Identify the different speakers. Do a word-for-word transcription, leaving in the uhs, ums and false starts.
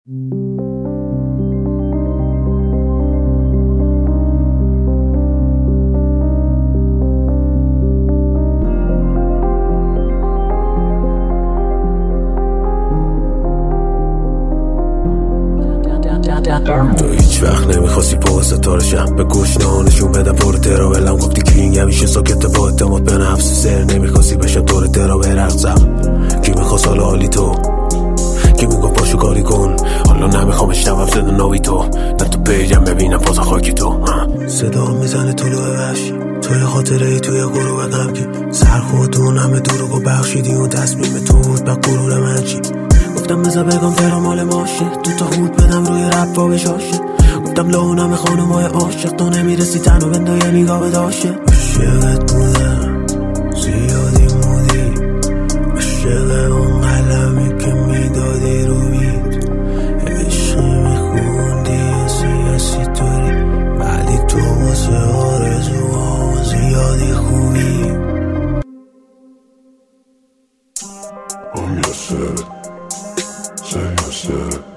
Speaker 1: تو هیچ وقت نمیخواستی پا ستارشم به گوش نشون بدم طور ترا بلم گفتی کینگ همیشه ساکت با اعتماد به نفس سر نمیخواستی بشم طور ترا برقصم کی میخواست حالا حالی تو کی میگفت پاشو کاری کن حالا نمیخوام اشتبم صدا ناوی تو نه تو پیجم ببینم پازا خاکی تو صدا میزنه طلوع وحشی توی خاطره ای توی گروه غمگی سر خودون همه دروغ و بخشیدی و تصمیم تو بود با غرور من چی گفتم بزا بگم ترا مال ماشه تو تا خود بدم روی رپ و بشاشه گفتم لونم خانومای عاشق تو نمیرسی تنو بنده یه نگاه بداشه عشقت بودم زیادی مودی عشق اون قلمی که میدادی رو بید عشقی میخوندی سیاسی طوری ولی تو واسه آرزوها زیادی خوبی
Speaker 2: I'm your set, say your set.